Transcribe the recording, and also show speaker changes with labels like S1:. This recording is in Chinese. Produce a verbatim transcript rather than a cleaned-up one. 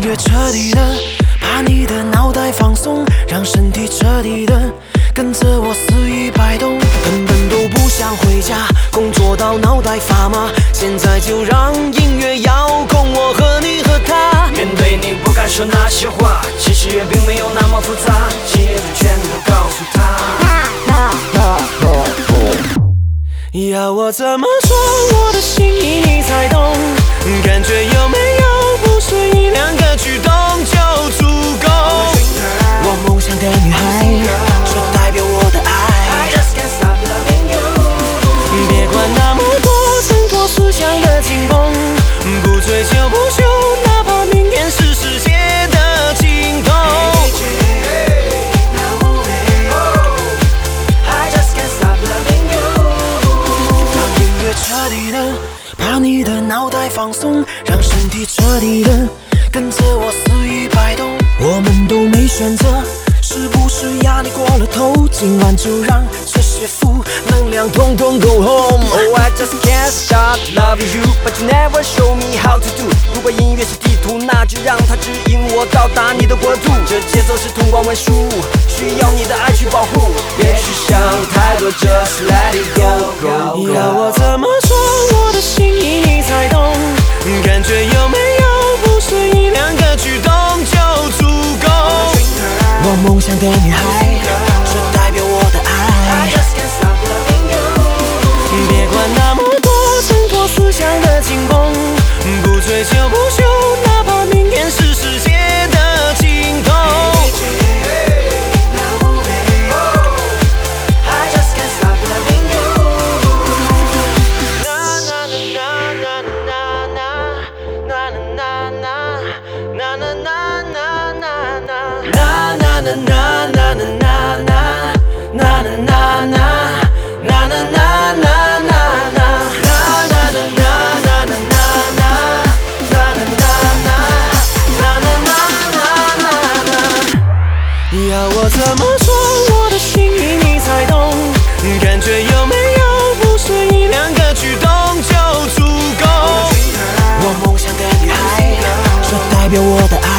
S1: 乐彻底的把你的脑袋放松，让身体彻底的跟着我肆意摆动。根本都不想回家，工作到脑袋发麻，现在就让音乐遥控我和你和他。
S2: 面对你不敢说那些话，其实也并没有那么复杂，企业就全都告诉他。
S1: 要我怎么说我的心意你才懂？感觉有没有不是一两个举动就足够？我梦想的女孩，说代表我的爱。别管那么多挣脱思想的紧绷，不追求不休，哪怕明天是世界的尽头。彻底的把你的脑袋放松，让身体彻底的跟着我肆意摆动。我们都没选择，是不是压力过了头？今晚就让这些负能量统统 go home。
S2: Oh, I just can't stop loving you, but you never show me how to do。 如果音乐是地图，那就让它指引我到达你的国度。这节奏是通关文书，需要你的爱去保护。别去想太多， just let it go, go, go。
S1: 要我怎么说我的心意你才懂？感觉有没有不是一两个举动就足够？我梦想的女孩，说代表我的爱。别管那么多挣脱思想的紧绷，不追求不休，哪怕明天是世界的尽头。要我怎么说我的心意你才懂？感觉有没有不是一两个举动就足够？我梦想的女孩，说代表我的爱。